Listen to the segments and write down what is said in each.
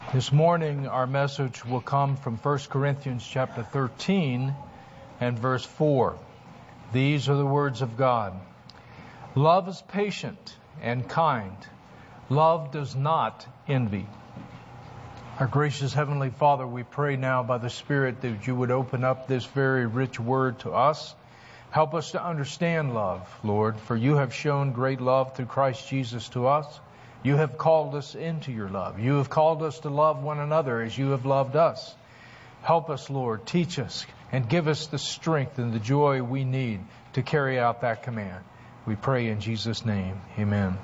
This morning our message will come from 1 Corinthians chapter 13 and verse 4. These are the words of God. Love is patient and kind. Love does not envy. Our gracious Heavenly Father, we pray now by the Spirit that you would open up this very rich word to us. Help us to understand love, Lord, for you have shown great love through Christ Jesus to us. You have called us into your love. You have called us to love one another as you have loved us. Help us, Lord. Teach us and give us the strength and the joy we need to carry out that command. We pray in Jesus' name. Amen.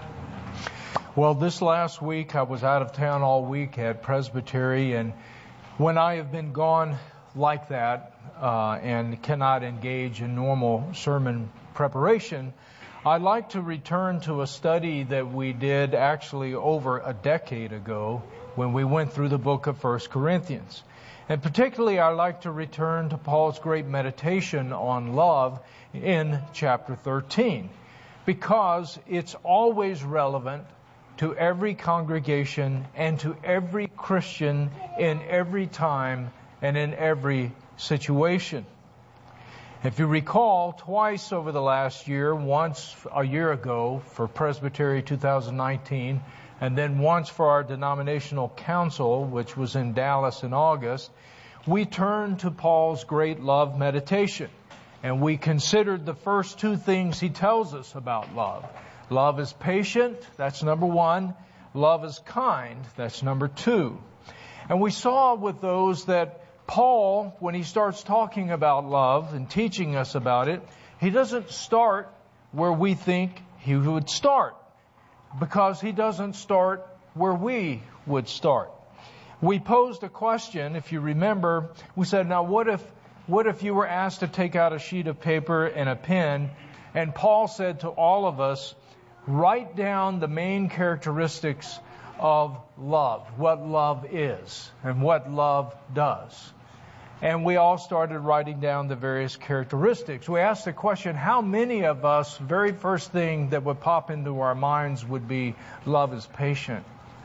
Well, this last week I was out of town all week at Presbytery, and when I have been gone like that and cannot engage in normal sermon preparation, I'd like to return to a study that we did actually over a decade ago when we went through the book of 1 Corinthians. And particularly I'd like to return to Paul's great meditation on love in chapter 13, because it's always relevant to every congregation and to every Christian in every time and in every situation. If you recall, twice over the last year, once a year ago for Presbytery 2019, and then once for our denominational council, which was in Dallas in August, we turned to Paul's great love meditation. And we considered the first two things he tells us about love. Love is patient, that's number one. Love is kind, that's number two. And we saw with those that Paul, when he starts talking about love and teaching us about it, he doesn't start where we think he would start, because he doesn't start where we would start. We posed a question, if you remember. We said, now what if you were asked to take out a sheet of paper and a pen, and Paul said to all of us, write down the main characteristics of love, what love is and what love does. And we all started writing down the various characteristics. We asked the question, how many of us, very first thing that would pop into our minds would be, love is patient.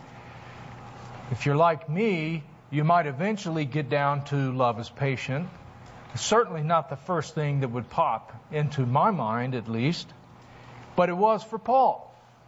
If you're like me, you might eventually get down to love is patient. It's certainly not the first thing that would pop into my mind, at least. But it was for Paul.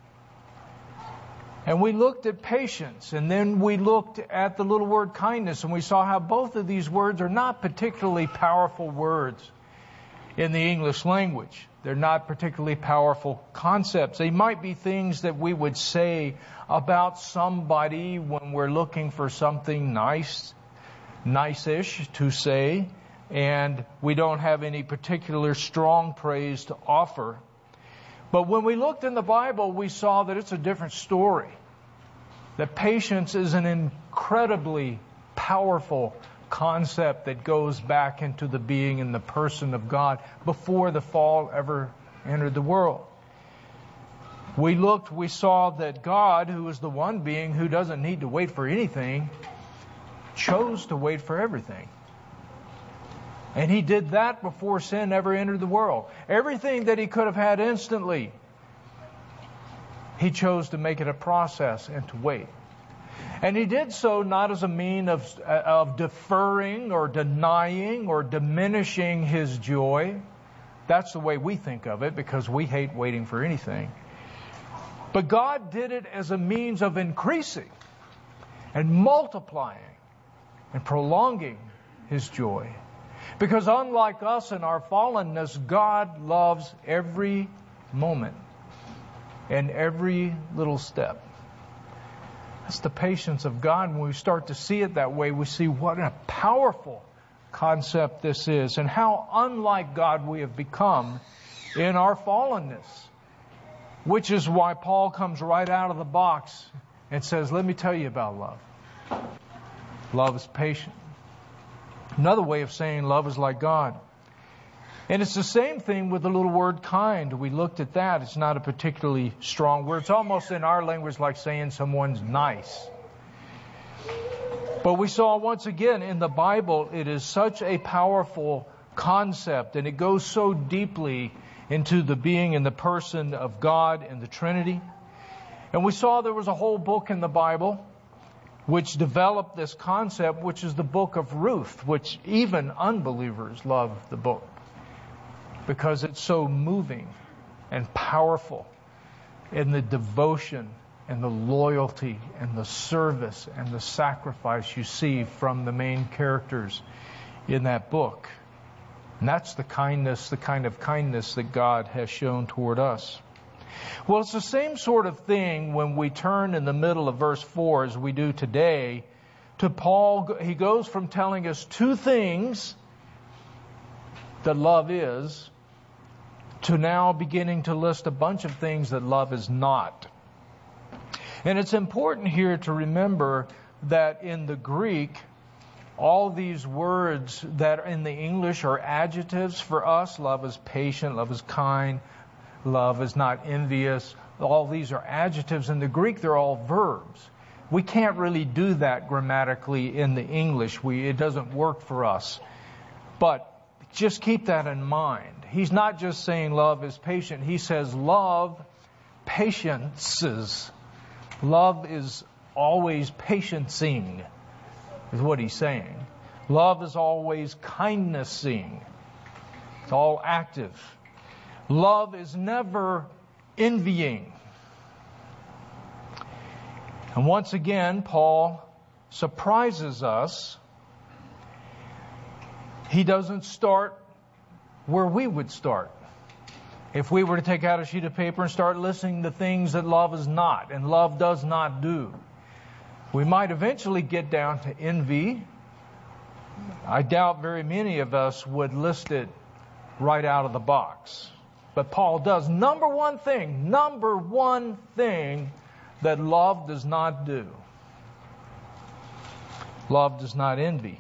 And we looked at patience, and then we looked at the little word kindness, and we saw how both of these words are not particularly powerful words in the English language. They're not particularly powerful concepts. They might be things that we would say about somebody when we're looking for something nice-ish to say, and we don't have any particular strong praise to offer. But when we looked in the Bible, we saw that it's a different story. That patience is an incredibly powerful concept that goes back into the being and the person of God before the fall ever entered the world. We saw that God, who is the one being who doesn't need to wait for anything, chose to wait for everything. And he did that before sin ever entered the world. Everything that he could have had instantly, he chose to make it a process and to wait. And he did so not as a mean of deferring or denying or diminishing his joy. That's the way we think of it, because we hate waiting for anything. But God did it as a means of increasing and multiplying and prolonging his joy. Because unlike us in our fallenness, God loves every moment and every little step. That's the patience of God. When we start to see it that way, we see what a powerful concept this is, and how unlike God we have become in our fallenness. Which is why Paul comes right out of the box and says, let me tell you about love. Love is patient. Another way of saying love is like God. And it's the same thing with the little word kind. We looked at that. It's not a particularly strong word. It's almost in our language like saying someone's nice. But we saw once again in the Bible, it is such a powerful concept, and it goes so deeply into the being and the person of God and the Trinity. And we saw there was a whole book in the Bible which developed this concept, which is the book of Ruth, which even unbelievers love the book because it's so moving and powerful in the devotion and the loyalty and the service and the sacrifice you see from the main characters in that book. And that's the kind of kindness that God has shown toward us. Well, it's the same sort of thing when we turn in the middle of verse 4 as we do today to Paul. He goes from telling us two things that love is to now beginning to list a bunch of things that love is not. And it's important here to remember that in the Greek, all these words that in the English are adjectives for us. Love is patient, love is kind, love is not envious. All these are adjectives. In the Greek, they're all verbs. We can't really do that grammatically in the English. It doesn't work for us. But just keep that in mind. He's not just saying love is patient. He says love patiences. Love is always patiencing, is what he's saying. Love is always kindnessing. It's all active. Love is never envying. And once again, Paul surprises us. He doesn't start where we would start. If we were to take out a sheet of paper and start listing the things that love is not and love does not do, we might eventually get down to envy. I doubt very many of us would list it right out of the box. But Paul does. Number one thing that love does not do. Love does not envy.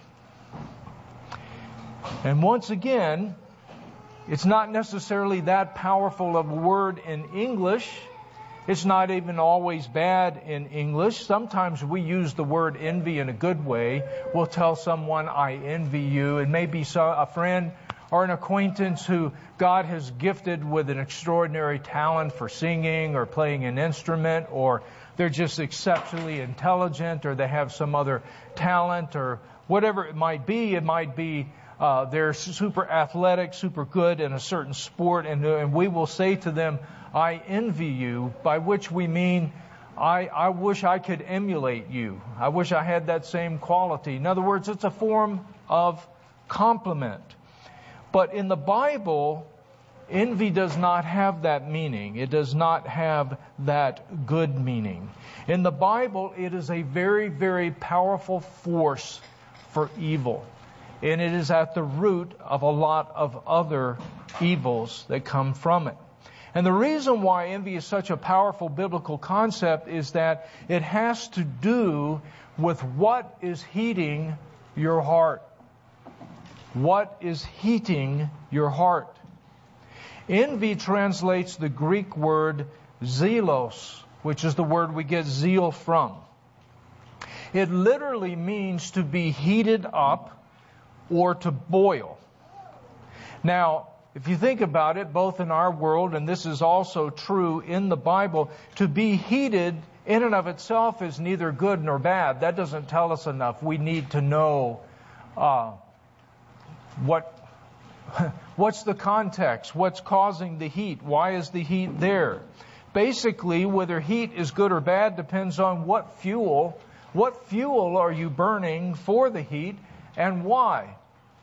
And once again, it's not necessarily that powerful of a word in English. It's not even always bad in English. Sometimes we use the word envy in a good way. We'll tell someone, I envy you. It may be a friend or an acquaintance who God has gifted with an extraordinary talent for singing or playing an instrument, or they're just exceptionally intelligent, or they have some other talent, or whatever it might be. It might be they're super athletic, super good in a certain sport, and we will say to them, I envy you, by which we mean, I wish I could emulate you. I wish I had that same quality. In other words, it's a form of compliment. But in the Bible, envy does not have that meaning. It does not have that good meaning. In the Bible, it is a very, very powerful force for evil. And it is at the root of a lot of other evils that come from it. And the reason why envy is such a powerful biblical concept is that it has to do with what is heating your heart. What is heating your heart? Envy translates the Greek word zelos, which is the word we get zeal from. It literally means to be heated up or to boil. Now, if you think about it, both in our world, and this is also true in the Bible, to be heated in and of itself is neither good nor bad. That doesn't tell us enough. We need to know what's the context, what's causing the heat, why is the heat there. Basically, whether heat is good or bad depends on what fuel are you burning for the heat, and why.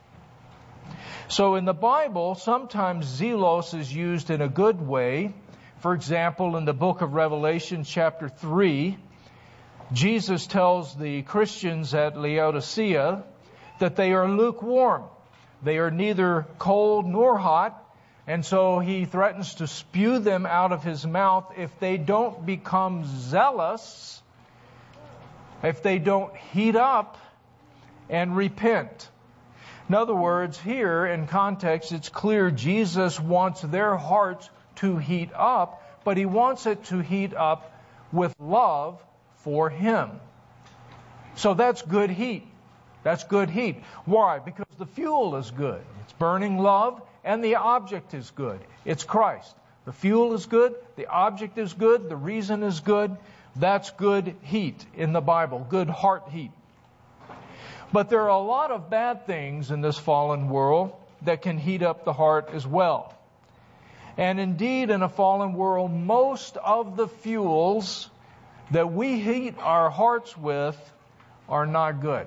So in the Bible, sometimes zelos is used in a good way. For example, in the book of Revelation, chapter 3, Jesus tells the Christians at Laodicea that they are lukewarm. They are neither cold nor hot. And so he threatens to spew them out of his mouth if they don't become zealous, if they don't heat up and repent. In other words, here in context, it's clear Jesus wants their hearts to heat up, but he wants it to heat up with love for him. So that's good heat. That's good heat. Why? Because the fuel is good. It's burning love, and the object is good. It's Christ. The fuel is good, the object is good, the reason is good, That's good heat in the Bible, good heart heat. But there are a lot of bad things in this fallen world that can heat up the heart as well. And indeed, in a fallen world, most of the fuels that we heat our hearts with are not good.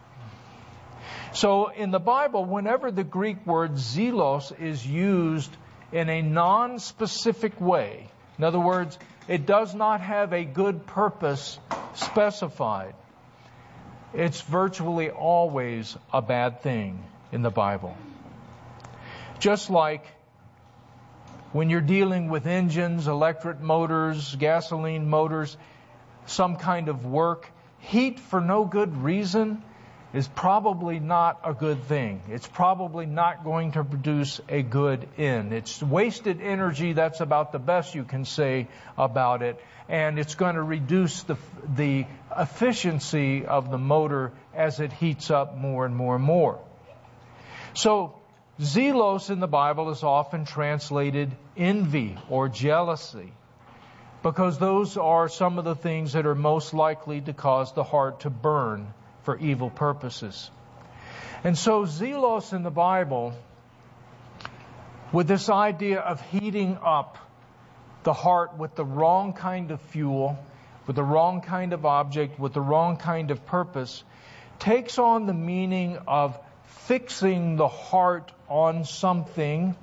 So in the Bible, whenever the Greek word zelos is used in a non-specific way, in other words, it does not have a good purpose specified, it's virtually always a bad thing in the Bible. Just like when you're dealing with engines, electric motors, gasoline motors, some kind of work, heat for no good reason is probably not a good thing. It's probably not going to produce a good end. It's wasted energy. That's about the best you can say about it. And it's going to reduce the efficiency of the motor as it heats up more and more and more. So, zelos in the Bible is often translated envy or jealousy, because those are some of the things that are most likely to cause the heart to burn for evil purposes. And so zelos in the Bible, with this idea of heating up the heart with the wrong kind of fuel, with the wrong kind of object, with the wrong kind of purpose, takes on the meaning of fixing the heart on something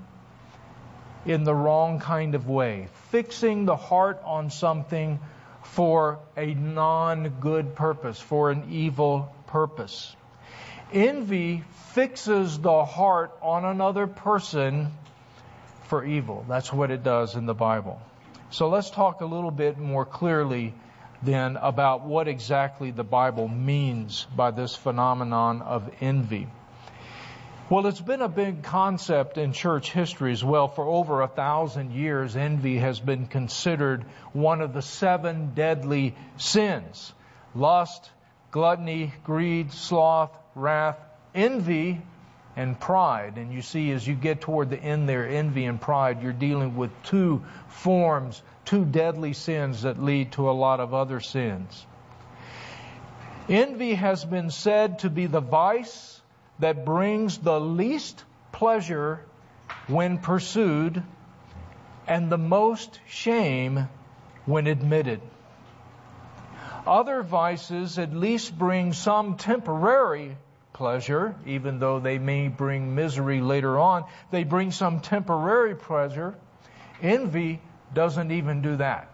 in the wrong kind of way. Fixing the heart on something for a non-good purpose, for an evil purpose. Envy fixes the heart on another person for evil. That's what it does in the Bible. So let's talk a little bit more clearly then about what exactly the Bible means by this phenomenon of envy. Well, it's been a big concept in church history as well. For over 1,000 years, envy has been considered one of the 7 deadly sins. Lust, gluttony, greed, sloth, wrath, envy, and pride. And you see, as you get toward the end there, envy and pride, you're dealing with 2 forms, 2 deadly sins that lead to a lot of other sins. Envy has been said to be the vice that brings the least pleasure when pursued and the most shame when admitted. Other vices at least bring some temporary pleasure, even though they may bring misery later on. They bring some temporary pleasure. Envy doesn't even do that.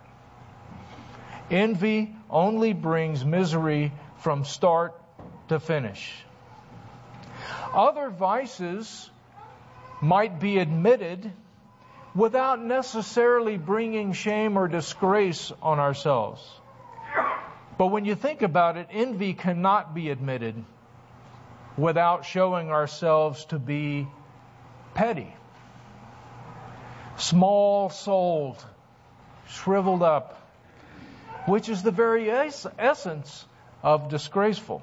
Envy only brings misery from start to finish. Other vices might be admitted without necessarily bringing shame or disgrace on ourselves. But when you think about it, envy cannot be admitted without showing ourselves to be petty, small-souled, shriveled up, which is the very essence of disgraceful.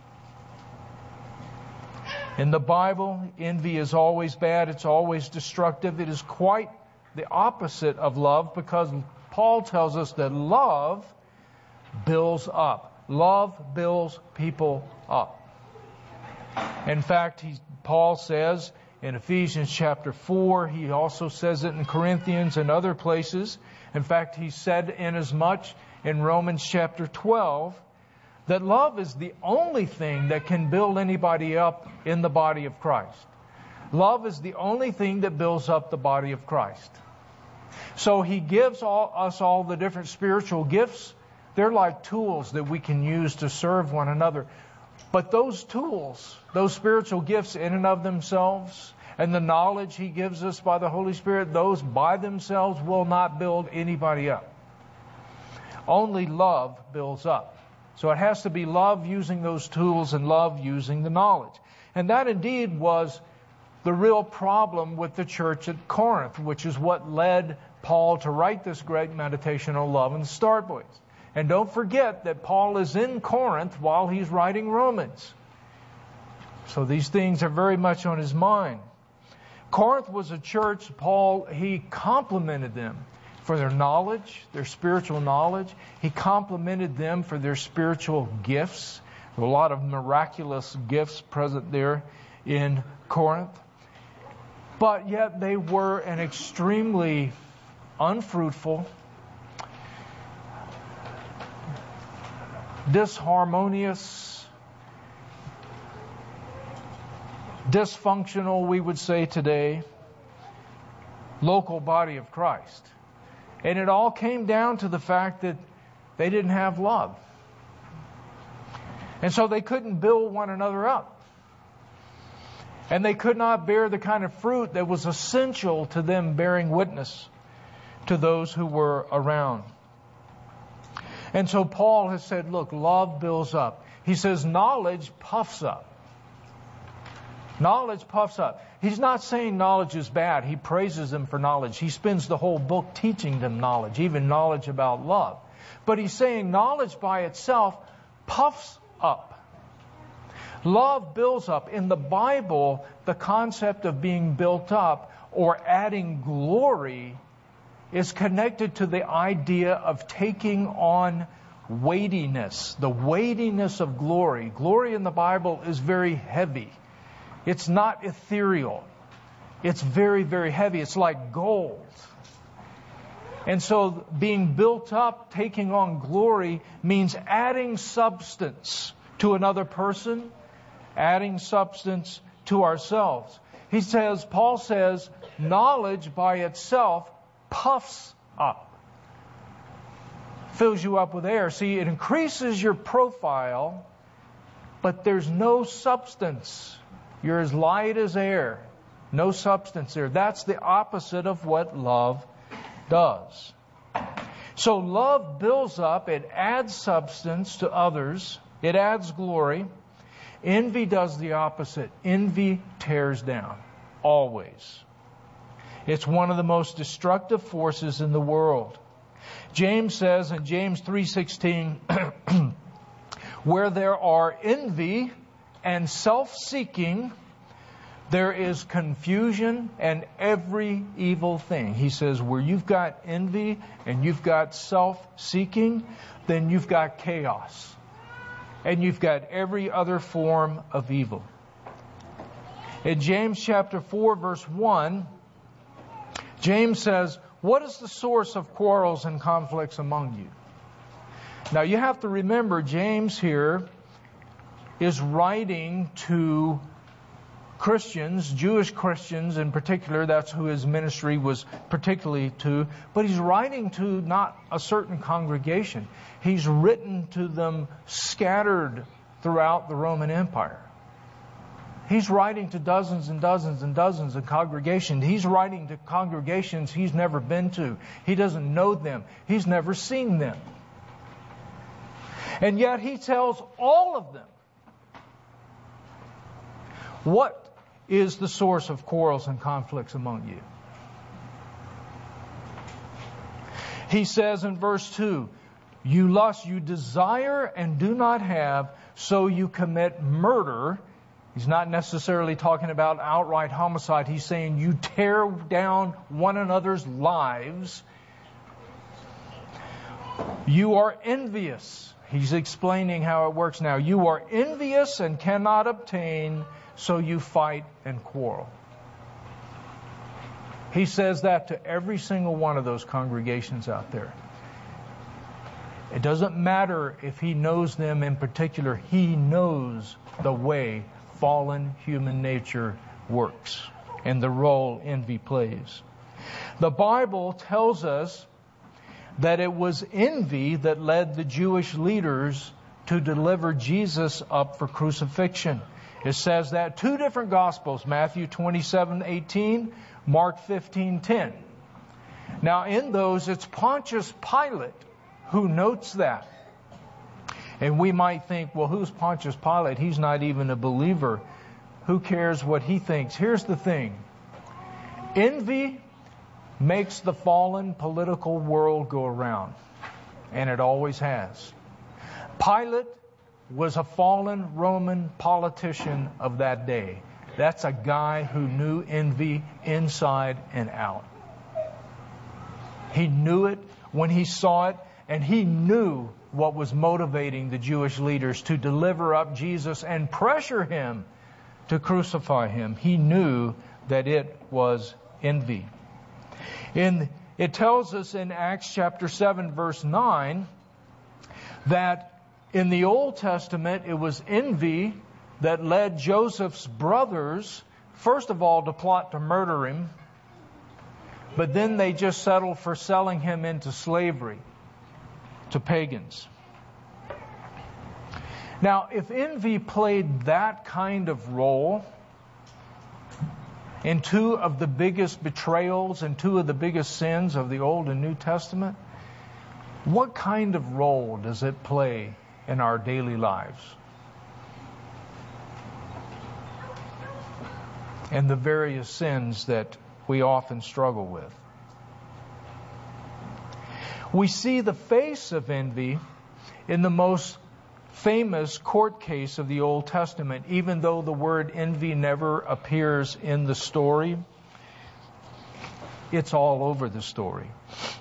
In the Bible, envy is always bad. It's always destructive. It is quite the opposite of love, because Paul tells us that love builds up. Love builds people up. In fact, Paul says in Ephesians chapter 4, he also says it in Corinthians and other places. In fact, he said inasmuch in Romans chapter 12, that love is the only thing that can build anybody up in the body of Christ. Love is the only thing that builds up the body of Christ. So he gives us all the different spiritual gifts. They're like tools that we can use to serve one another. But those tools, those spiritual gifts in and of themselves, and the knowledge he gives us by the Holy Spirit, those by themselves will not build anybody up. Only love builds up. So it has to be love using those tools and love using the knowledge. And that indeed was the real problem with the church at Corinth, which is what led Paul to write this great meditation on love in the start place. And don't forget that Paul is in Corinth while he's writing Romans. So these things are very much on his mind. Corinth was a church, Paul, he complimented them for their knowledge, their spiritual knowledge. He complimented them for their spiritual gifts. There were a lot of miraculous gifts present there in Corinth. But yet they were an extremely unfruitful, disharmonious, dysfunctional, we would say today, local body of Christ. And it all came down to the fact that they didn't have love. And so they couldn't build one another up. And they could not bear the kind of fruit that was essential to them bearing witness to those who were around. And so Paul has said, look, love builds up. He says knowledge puffs up. Knowledge puffs up. He's not saying knowledge is bad. He praises them for knowledge. He spends the whole book teaching them knowledge, even knowledge about love. But he's saying knowledge by itself puffs up. Love builds up. In the Bible, the concept of being built up or adding glory is connected to the idea of taking on weightiness, the weightiness of glory. Glory in the Bible is very heavy. It's not ethereal. It's very, very heavy. It's like gold. And so being built up, taking on glory, means adding substance to another person, adding substance to ourselves. Paul says, knowledge by itself puffs up, fills you up with air. See, it increases your profile, but there's no substance. You're as light as air. No substance there. That's the opposite of what love does. So love builds up. It adds substance to others. It adds glory. Envy does the opposite. Envy tears down. Always. It's one of the most destructive forces in the world. James says in James 3:16, where there are envy and self-seeking, there is confusion and every evil thing. He says, where you've got envy and you've got self-seeking, then you've got chaos. And you've got every other form of evil. In James chapter 4, verse 1, James says, what is the source of quarrels and conflicts among you? Now you have to remember, James here is writing to Christians, Jewish Christians in particular. That's who his ministry was particularly to. But he's writing to not a certain congregation. He's written to them scattered throughout the Roman Empire. He's writing to dozens and dozens and dozens of congregations. He's writing to congregations he's never been to. He doesn't know them. He's never seen them. And yet he tells all of them, what is the source of quarrels and conflicts among you? He says in verse 2, you lust, you desire and do not have, so you commit murder. He's not necessarily talking about outright homicide. He's saying you tear down one another's lives. You are envious. He's explaining how it works now. You are envious and cannot obtain, so you fight and quarrel. He says that to every single one of those congregations out there. It doesn't matter if he knows them in particular. He knows the way fallen human nature works and the role envy plays. The Bible tells us that it was envy that led the Jewish leaders to deliver Jesus up for crucifixion. It says that two different Gospels, Matthew 27:18, Mark 15:10. Now in those, it's Pontius Pilate who notes that. And we might think, well, who's Pontius Pilate? He's not even a believer. Who cares what he thinks? Here's the thing. Envy makes the fallen political world go around. And it always has. Pilate was a fallen Roman politician of that day. That's a guy who knew envy inside and out. He knew it when he saw it, and he knew what was motivating the Jewish leaders to deliver up Jesus and pressure him to crucify him. He knew that it was envy. It tells us in Acts chapter 7, verse 9, that in the Old Testament it was envy that led Joseph's brothers, first of all, to plot to murder him, but then they just settled for selling him into slavery to pagans. Now, if envy played that kind of role in two of the biggest betrayals and two of the biggest sins of the Old and New Testament, what kind of role does it play in our daily lives? And the various sins that we often struggle with. We see the face of envy in the most famous court case of the Old Testament, even though the word envy never appears in the story. It's all over the story.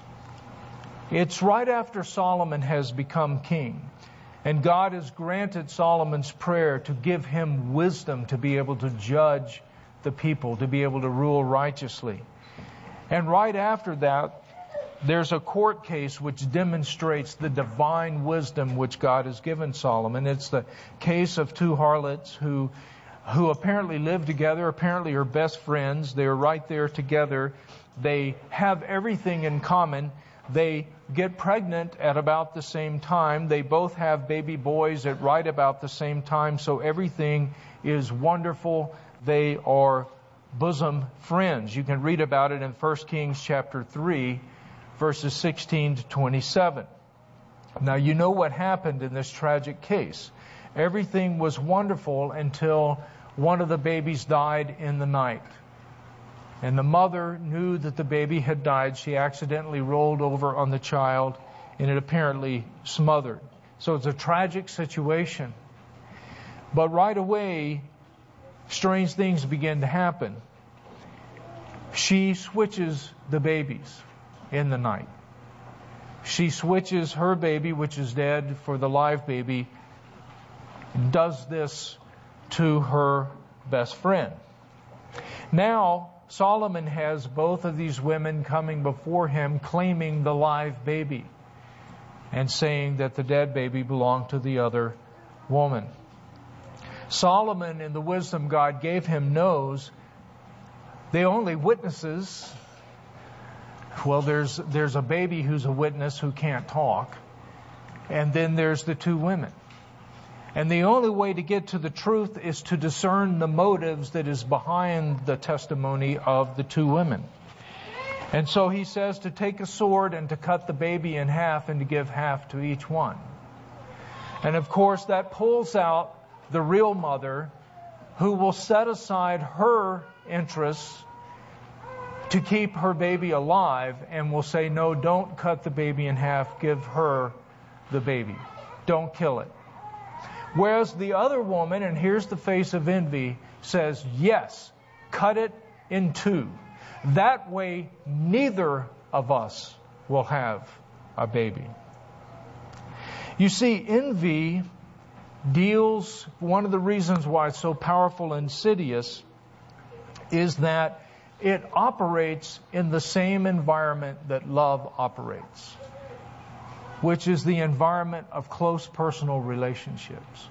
It's right after Solomon has become king, and God has granted Solomon's prayer to give him wisdom to be able to judge the people, to be able to rule righteously. And right after that, there's a court case which demonstrates the divine wisdom which God has given Solomon. It's the case of two harlots who apparently live together, apparently are best friends. They're right there together. They have everything in common. They get pregnant at about the same time. They both have baby boys at right about the same time. So everything is wonderful. They are bosom friends. You can read about it in 1 Kings chapter 3, verses 16 to 27. Now, you know what happened in this tragic case. Everything was wonderful until one of the babies died in the night. And the mother knew that the baby had died. She accidentally rolled over on the child, and it apparently smothered. So it's a tragic situation. But right away, strange things begin to happen. She switches the babies in the night. She switches her baby, which is dead, for the live baby, and does this to her best friend. Now, Solomon has both of these women coming before him claiming the live baby and saying that the dead baby belonged to the other woman. Solomon, in the wisdom God gave him, knows the only witnesses, well, there's a baby who's a witness who can't talk, and then there's the two women. And the only way to get to the truth is to discern the motives that is behind the testimony of the two women. And so he says to take a sword and to cut the baby in half and to give half to each one. And of course that pulls out the real mother, who will set aside her interests to keep her baby alive and will say, no, don't cut the baby in half, give her the baby. Don't kill it. Whereas the other woman, and here's the face of envy, says, yes, cut it in two. That way, neither of us will have a baby. You see, envy deals, one of the reasons why it's so powerful and insidious is that it operates in the same environment that love operates, which is the environment of close personal relationships.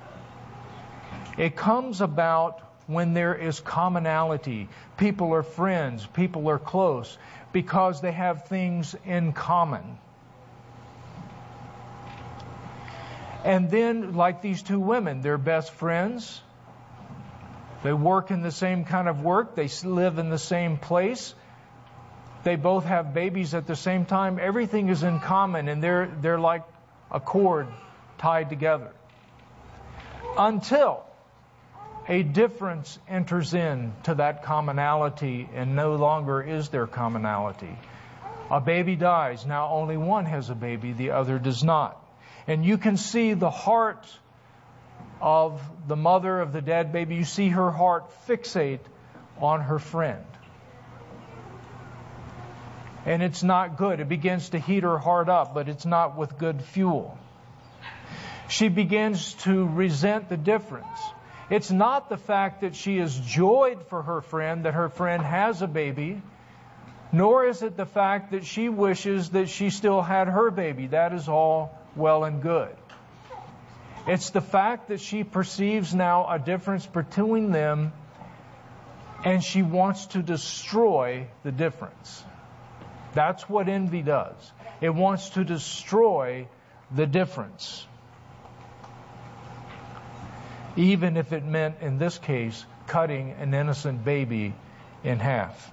It comes about when there is commonality. People are friends, people are close, because they have things in common. And then, like these two women, they're best friends. They work in the same kind of work. They live in the same place. They both have babies at the same time. Everything is in common, and they're like a cord tied together. Until a difference enters into that commonality, and no longer is there commonality. A baby dies. Now only one has a baby, the other does not. And you can see the heart of the mother of the dead baby. You see her heart fixate on her friend. And it's not good. It begins to heat her heart up, but it's not with good fuel. She begins to resent the difference. It's not the fact that she is joyed for her friend, that her friend has a baby, nor is it the fact that she wishes that she still had her baby. That is all well and good. It's the fact that she perceives now a difference between them, and she wants to destroy the difference. That's what envy does. It wants to destroy the difference. Even if it meant, in this case, cutting an innocent baby in half.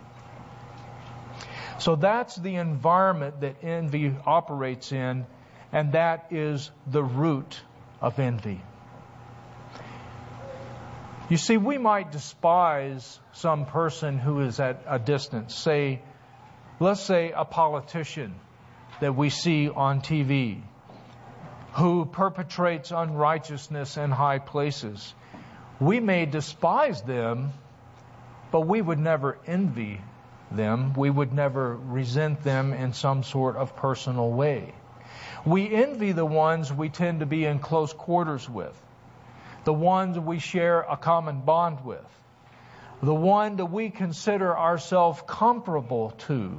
So that's the environment that envy operates in, and that is the root of envy. You see, we might despise some person who is at a distance. Let's say a politician that we see on TV who perpetrates unrighteousness in high places. We may despise them, but we would never envy them. We would never resent them in some sort of personal way. We envy the ones we tend to be in close quarters with, the ones we share a common bond with, the one that we consider ourselves comparable to,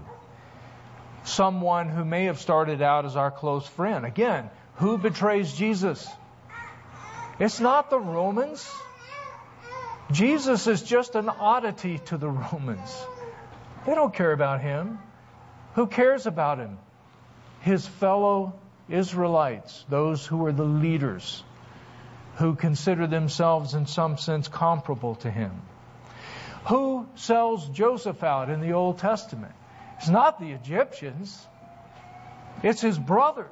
someone who may have started out as our close friend. Again, who betrays Jesus? It's not the Romans. Jesus is just an oddity to the Romans. They don't care about him. Who cares about him? His fellow Israelites, those who are the leaders, who consider themselves in some sense comparable to him. Who sells Joseph out in the Old Testament? It's not the Egyptians. It's his brothers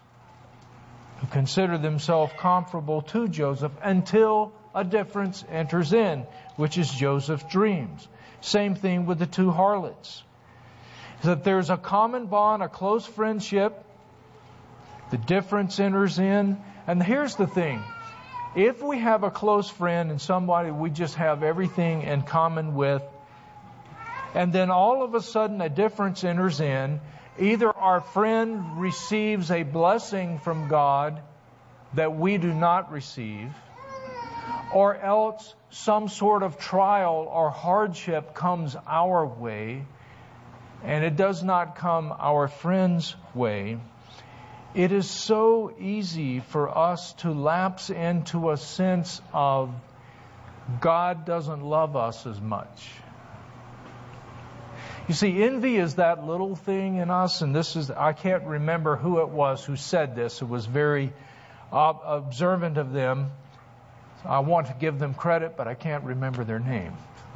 who consider themselves comparable to Joseph until a difference enters in, which is Joseph's dreams. Same thing with the two harlots. That there's a common bond, a close friendship. The difference enters in. And here's the thing. If we have a close friend and somebody we just have everything in common with, and then all of a sudden a difference enters in, either our friend receives a blessing from God that we do not receive, or else some sort of trial or hardship comes our way, and it does not come our friend's way. It is so easy for us to lapse into a sense of God doesn't love us as much. You see, envy is that little thing in us, and I can't remember who it was who said this. It was very observant of them. I want to give them credit, but I can't remember their name.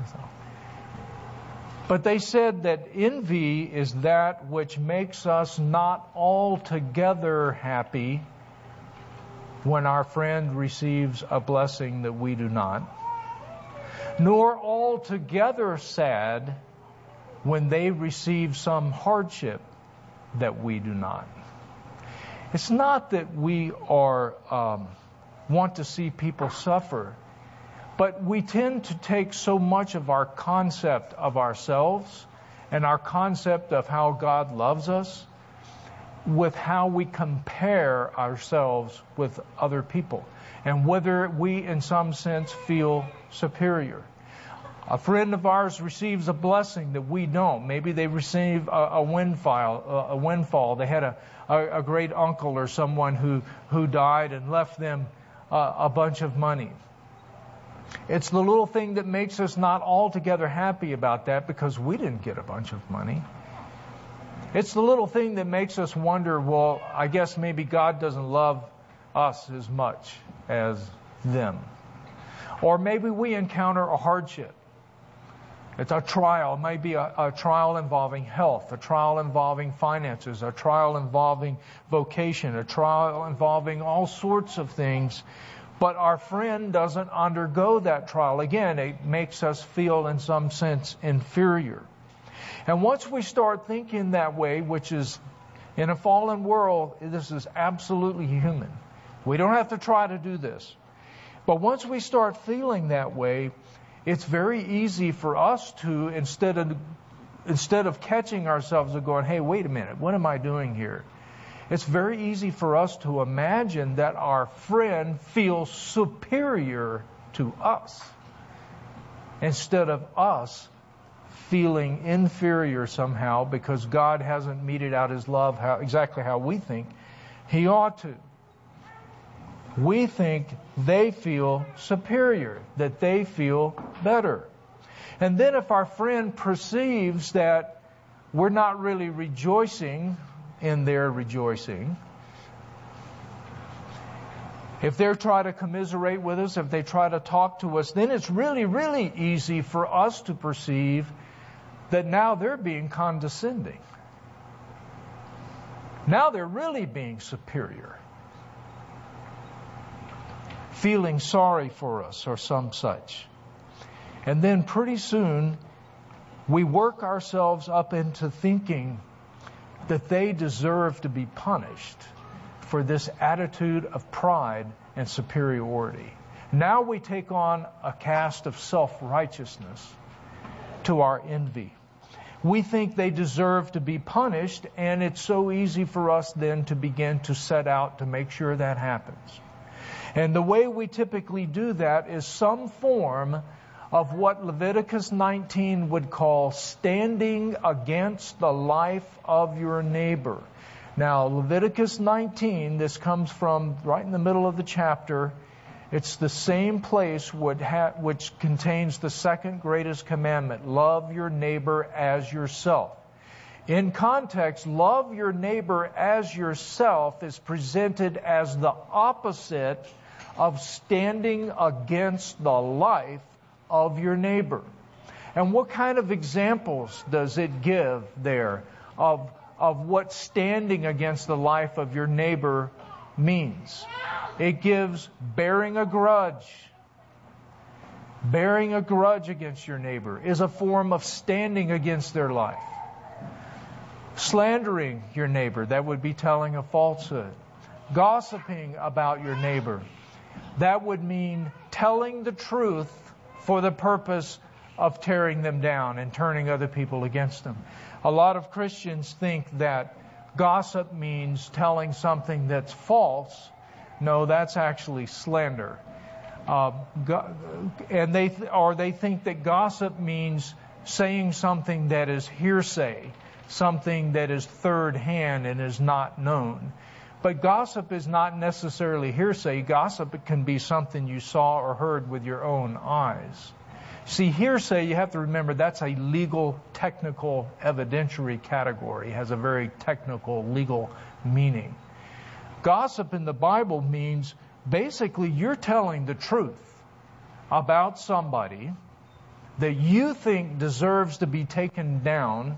But they said that envy is that which makes us not altogether happy when our friend receives a blessing that we do not, nor altogether sad when they receive some hardship that we do not. It's not that we are want to see people suffer, but we tend to take so much of our concept of ourselves and our concept of how God loves us with how we compare ourselves with other people and whether we in some sense feel superior. A friend of ours receives a blessing that we don't. Maybe they receive a windfall. They had a great uncle or someone who died and left them a bunch of money. It's the little thing that makes us not altogether happy about that because we didn't get a bunch of money. It's the little thing that makes us wonder, well, I guess maybe God doesn't love us as much as them. Or maybe we encounter a hardship. It's a trial. It might be a trial involving health, a trial involving finances, a trial involving vocation, a trial involving all sorts of things. But our friend doesn't undergo that trial. Again, it makes us feel in some sense inferior. And once we start thinking that way, which is in a fallen world, this is absolutely human. We don't have to try to do this. But once we start feeling that way, it's very easy for us to, instead of instead of catching ourselves and going, hey, wait a minute, what am I doing here? It's very easy for us to imagine that our friend feels superior to us instead of us feeling inferior somehow because God hasn't meted out His love exactly how we think He ought to. We think they feel superior, that they feel better. And then if our friend perceives that we're not really rejoicing in their rejoicing, if they try to commiserate with us, if they try to talk to us, then it's really, really easy for us to perceive that now they're being condescending. Now they're really being superior, feeling sorry for us or some such. And then pretty soon we work ourselves up into thinking that they deserve to be punished for this attitude of pride and superiority. Now we take on a cast of self-righteousness to our envy. We think they deserve to be punished, and it's so easy for us then to begin to set out to make sure that happens. And the way we typically do that is some form of what Leviticus 19 would call standing against the life of your neighbor. Now, Leviticus 19, this comes from right in the middle of the chapter. It's the same place which contains the second greatest commandment, love your neighbor as yourself. In context, love your neighbor as yourself is presented as the opposite of standing against the life of your neighbor. And what kind of examples does it give there of what standing against the life of your neighbor means? It gives bearing a grudge. Bearing a grudge against your neighbor is a form of standing against their life. Slandering your neighbor, that would be telling a falsehood. Gossiping about your neighbor, that would mean telling the truth for the purpose of tearing them down and turning other people against them. A lot of Christians think that gossip means telling something that's false. No, that's actually slander. And they think that gossip means saying something that is hearsay, something that is third hand and is not known. But gossip is not necessarily hearsay. Gossip can be something you saw or heard with your own eyes. See, hearsay, you have to remember, that's a legal, technical, evidentiary category. It has a very technical, legal meaning. Gossip in the Bible means basically you're telling the truth about somebody that you think deserves to be taken down,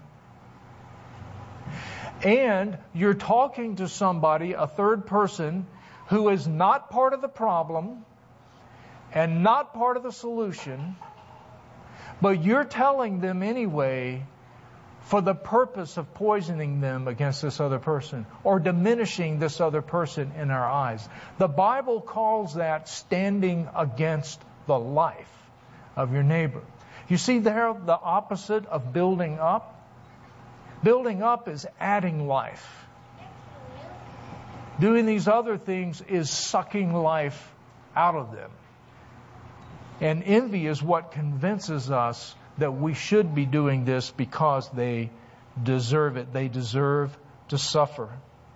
and you're talking to somebody, a third person, who is not part of the problem and not part of the solution, but you're telling them anyway for the purpose of poisoning them against this other person or diminishing this other person in our eyes. The Bible calls that standing against the life of your neighbor. You see there the opposite of building up? Building up is adding life. Doing these other things is sucking life out of them. And envy is what convinces us that we should be doing this because they deserve it. They deserve to suffer.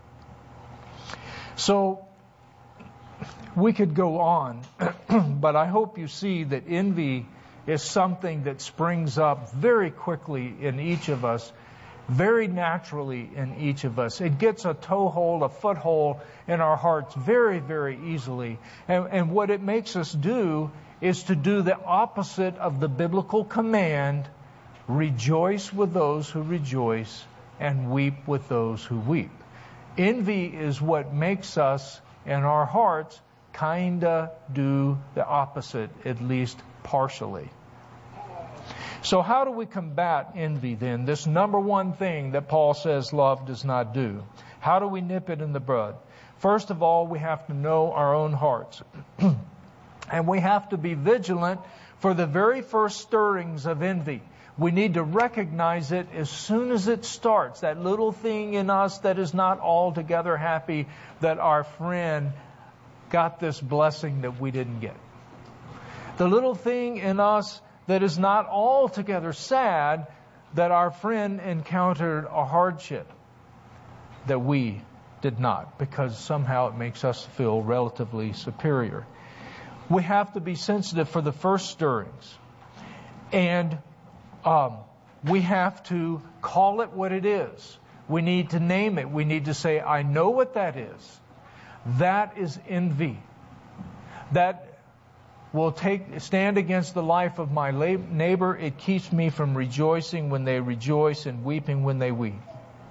So we could go on, but I hope you see that envy is something that springs up very quickly in each of us, very naturally in each of us. It gets a toehold, a foothold in our hearts very, very easily. And what it makes us do is to do the opposite of the biblical command, rejoice with those who rejoice and weep with those who weep. Envy is what makes us, in our hearts, kinda do the opposite, at least partially. So how do we combat envy then? This number one thing that Paul says love does not do. How do we nip it in the bud? First of all, we have to know our own hearts. And we have to be vigilant for the very first stirrings of envy. We need to recognize it as soon as it starts. That little thing in us that is not altogether happy that our friend got this blessing that we didn't get. The little thing in us that is not altogether sad that our friend encountered a hardship that we did not, because somehow it makes us feel relatively superior. We have to be sensitive for the first stirrings. And we have to call it what it is. We need to name it. We need to say, I know what that is. That is envy. That will stand against the life of my neighbor. It keeps me from rejoicing when they rejoice and weeping when they weep.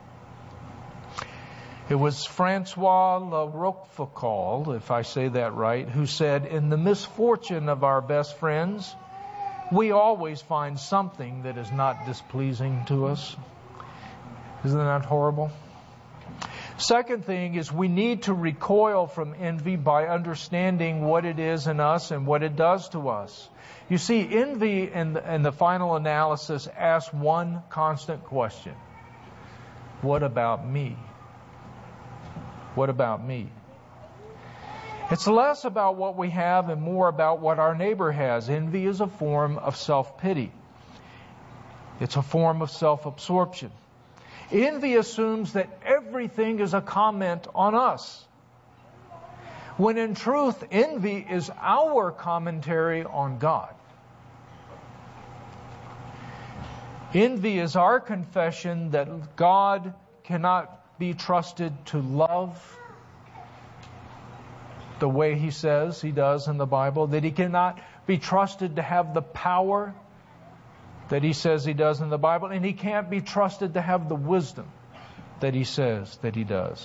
It was Francois La Rochefoucauld, if I say that right, who said, in the misfortune of our best friends, we always find something that is not displeasing to us. Isn't that horrible? Second thing is we need to recoil from envy by understanding what it is in us and what it does to us. You see, envy in the final analysis asks one constant question. What about me? What about me? It's less about what we have and more about what our neighbor has. Envy is a form of self-pity. It's a form of self-absorption. Envy assumes that everything is a comment on us, when in truth, envy is our commentary on God. Envy is our confession that God cannot be trusted to love the way He says He does in the Bible, that He cannot be trusted to have the power that He says He does in the Bible, and He can't be trusted to have the wisdom that He says that He does.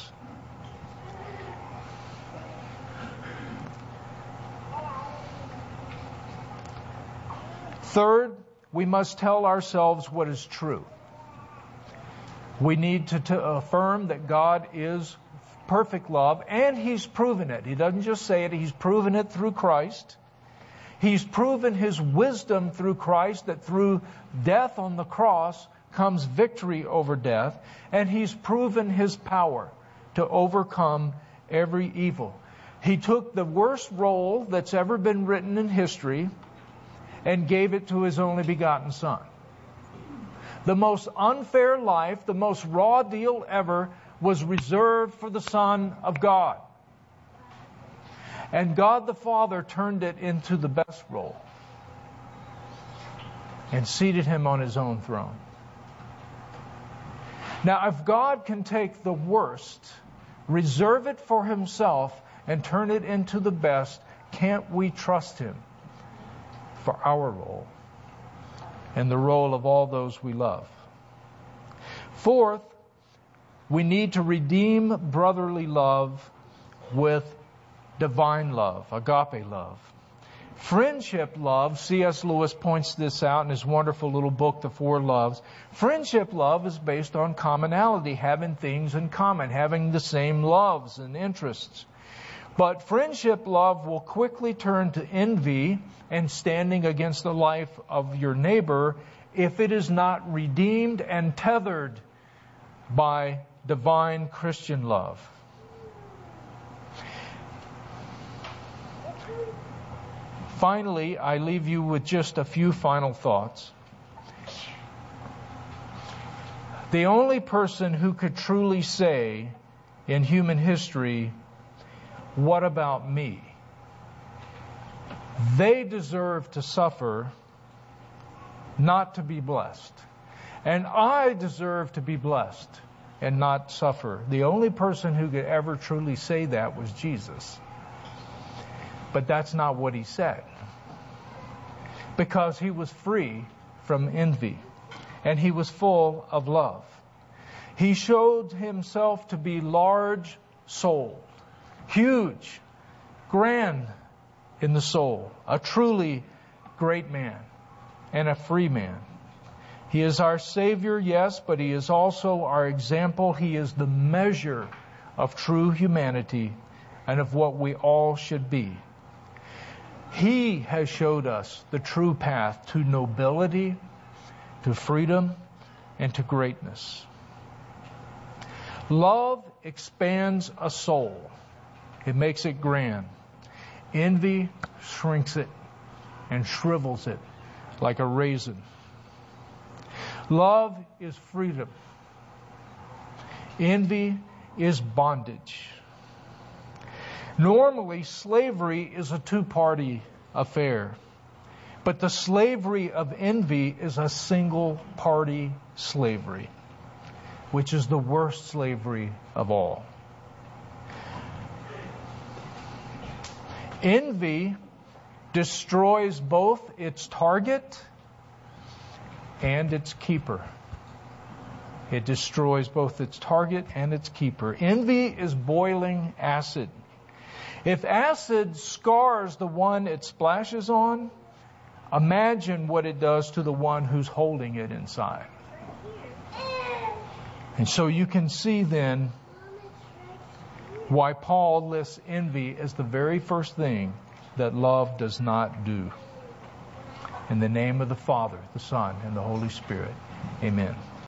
Third, we must tell ourselves what is true. We need to affirm that God is perfect love, and He's proven it. He doesn't just say it, He's proven it through Christ. He's proven His wisdom through Christ, that through death on the cross comes victory over death, and He's proven His power to overcome every evil. He took the worst role that's ever been written in history and gave it to His only begotten Son. The most unfair life, the most raw deal ever, was reserved for the Son of God. And God the Father turned it into the best role and seated Him on His own throne. Now, if God can take the worst, reserve it for Himself, and turn it into the best, can't we trust Him for our role and the role of all those we love? Fourth, we need to redeem brotherly love with divine love, agape love. Friendship love, C.S. Lewis points this out in his wonderful little book, The Four Loves. Friendship love is based on commonality, having things in common, having the same loves and interests. But friendship love will quickly turn to envy and standing against the life of your neighbor if it is not redeemed and tethered by divine Christian love. Finally, I leave you with just a few final thoughts. The only person who could truly say in human history, "What about me?" They deserve to suffer, not to be blessed. And I deserve to be blessed and not suffer. The only person who could ever truly say that was Jesus. But that's not what He said. Because He was free from envy. And He was full of love. He showed Himself to be large-souled, huge, grand in the soul, a truly great man and a free man. He is our Savior, yes, but He is also our example. He is the measure of true humanity and of what we all should be. He has showed us the true path to nobility, to freedom, and to greatness. Love expands a soul. It makes it grand. Envy shrinks it and shrivels it like a raisin. Love is freedom. Envy is bondage. Normally, slavery is a two-party affair. But the slavery of envy is a single-party slavery, which is the worst slavery of all. Envy destroys both its target and its keeper. It destroys both its target and its keeper. Envy is boiling acid. If acid scars the one it splashes on, imagine what it does to the one who's holding it inside. And so you can see then why Paul lists envy as the very first thing that love does not do. In the name of the Father, the Son, and the Holy Spirit, amen.